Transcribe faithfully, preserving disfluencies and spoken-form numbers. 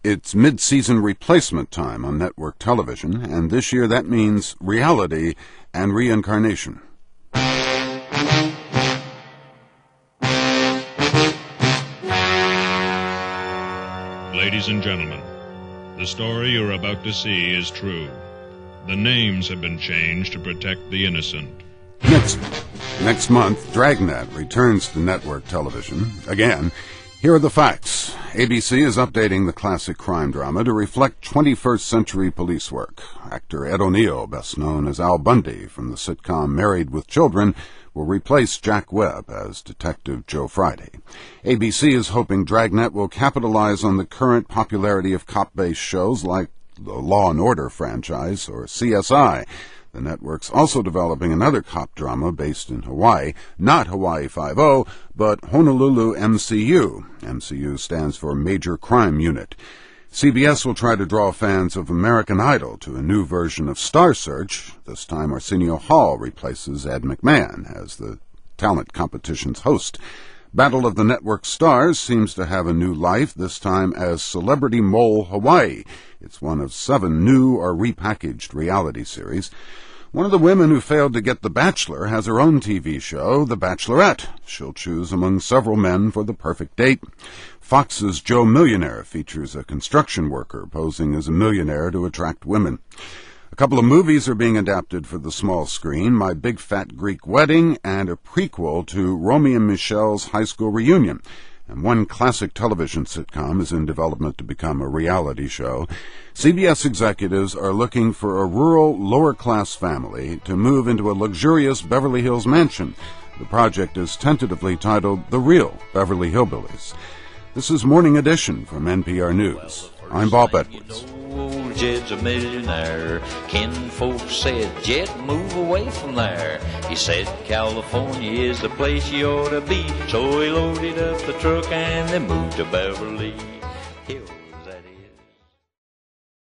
It's mid-season replacement time on network television, and this year that means reality and reincarnation. Ladies and gentlemen, the story you're about to see is true. The names have been changed to protect the innocent. Next, next month, Dragnet returns to network television. Again, here are the facts. A B C is updating the classic crime drama to reflect twenty-first century police work. Actor Ed O'Neill, best known as Al Bundy from the sitcom Married with Children, will replace Jack Webb as Detective Joe Friday. A B C is hoping Dragnet will capitalize on the current popularity of cop-based shows like the Law and Order franchise or C S I. The network's also developing another cop drama based in Hawaii, not Hawaii Five-O, but Honolulu M C U. M C U stands for Major Crime Unit. C B S will try to draw fans of American Idol to a new version of Star Search. This time Arsenio Hall replaces Ed McMahon as the talent competition's host. Battle of the Network Stars seems to have a new life, this time as Celebrity Mole Hawaii. It's one of seven new or repackaged reality series. One of the women who failed to get The Bachelor has her own T V show, The Bachelorette. She'll choose among several men for the perfect date. Fox's Joe Millionaire features a construction worker posing as a millionaire to attract women. A couple of movies are being adapted for the small screen, My Big Fat Greek Wedding and a prequel to Romy and Michelle's high school reunion. And one classic television sitcom is in development to become a reality show. C B S executives are looking for a rural, lower-class family to move into a luxurious Beverly Hills mansion. The project is tentatively titled The Real Beverly Hillbillies. This is Morning Edition from N P R News. I'm Bob Edwards. Old Jed's a millionaire. Ken folks said, Jed, move away from there. He said, California is the place you ought to be. So he loaded up the truck and they moved to Beverly Hills.